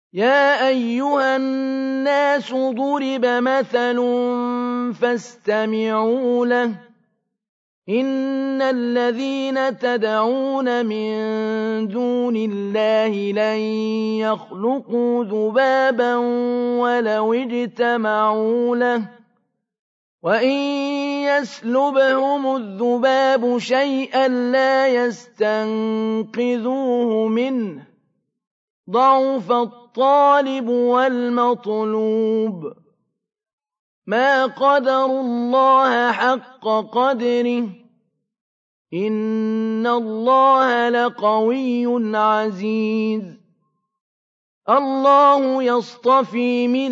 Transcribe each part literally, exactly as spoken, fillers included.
يَا أَيُّهَا النَّاسُ ضُرِبَ مَثَلٌ فَاسْتَمِعُوا لَهُ ۚ إِنَّ الَّذِينَ تَدْعُونَ مِن دُونِ اللَّهِ لَن يَخْلُقُوا ذُبَابًا وَلَوِ اجْتَمَعُوا لَهُ ۖ وَإِن يَسْلُبْهُمُ الذُّبَابُ شَيْئًا لَّا يَسْتَنقِذُوهُ مِنْهُ ۚ ضَعُفَ الطَّالِبُ وَالْمَطْلُوبُ مَا قَدَرُوا اللَّهَ حَقَّ قَدْرِهِ ۗ إِنَّ اللَّهَ لَقَوِيٌّ عَزِيزٌ اللَّهُ يَصْطَفِي مِنَ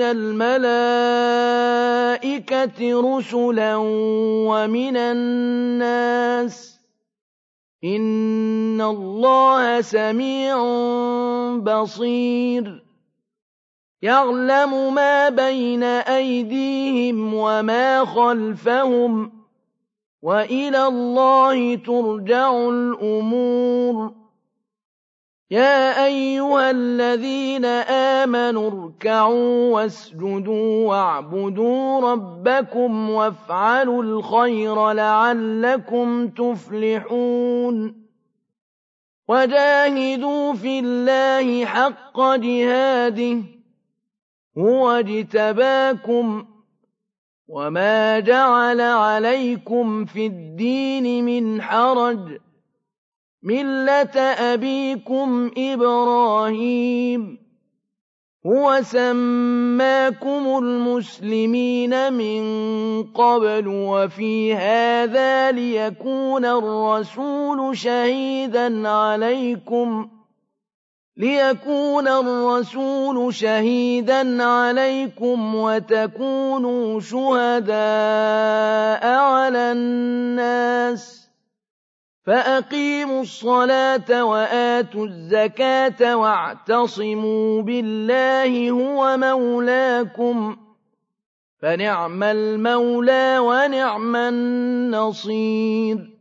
الْمَلَائِكَةِ رُسُلًا وَمِنَ النَّاسِ ۚ إِنَّ اللَّهَ سَمِيعٌ بَصِيرٌ يَعْلَمُ مَا بَيْنَ أَيْدِيهِمْ وَمَا خَلْفَهُمْ ۗ وَإِلَى اللَّهِ تُرْجَعُ الْأُمُورُ يَا أَيُّهَا الَّذِينَ آمَنُوا ارْكَعُوا وَاسْجُدُوا وَاعْبُدُوا رَبَّكُمْ وَافْعَلُوا الْخَيْرَ لَعَلَّكُمْ تُفْلِحُونَ وَجَاهِدُوا فِي اللَّهِ حَقَّ جِهَادِهِ ۚ هُوَ اجْتَبَاكُمْ وَمَا جَعَلَ عَلَيْكُمْ فِي الدِّينِ مِنْ حَرَجٍ ۚ مِّلَّةَ أَبِيكُمْ إِبْرَاهِيمَ هُوَ سَمَّاكُمُ الْمُسْلِمِينَ مِن قَبْلُ وَفِي هَٰذَا لِيَكُونَ الرَّسُولُ شَهِيدًا عَلَيْكُمْ لِيَكُونَ الرَّسُولُ شَهِيدًا عَلَيْكُمْ وَتَكُونُوا شُهَدَاءَ عَلَى النَّاسِ ۚ فَأَقِيمُوا الصَّلَاةَ وَآتُوا الزَّكَاةَ وَاعْتَصِمُوا بِاللَّهِ هُوَ مَوْلَاكُمْ ۖ فَنِعْمَ الْمَوْلَىٰ وَنِعْمَ النَّصِيرُ